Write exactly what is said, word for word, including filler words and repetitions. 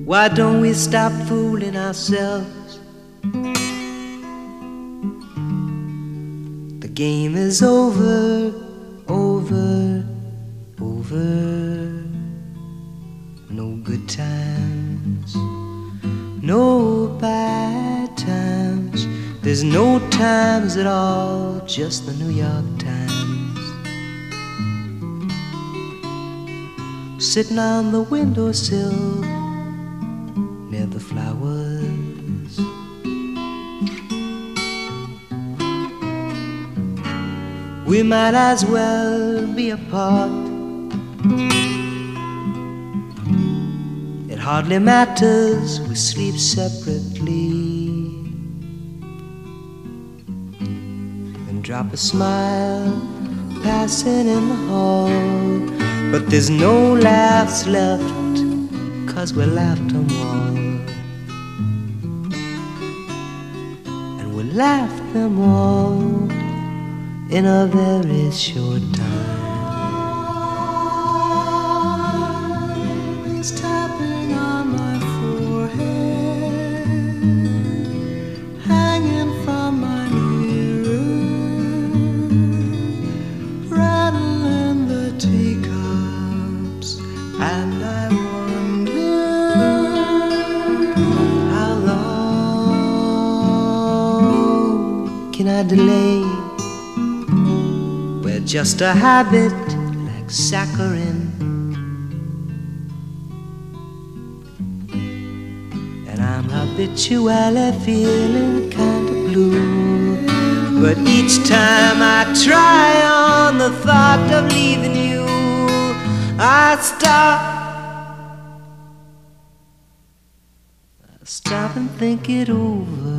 Why don't we stop fooling ourselves? The game is over, over, over. No good times, no bad times. There's no times at all, just the New York Times. Sitting on the windowsill near the flowers, we might as well be apart. It hardly matters, we sleep separately, and drop a smile passing in the hall. But there's no laughs left, 'cause we laughed them all, and we laughed them all in a very short time. It's tapping on my forehead, hanging from my mirror, rattling the teacups, and I wonder how long can I delay? We're just a habit like saccharin, and I'm habitually feeling kinda blue. But each time I try on the thought of leaving you, I stop, I stop and think it over.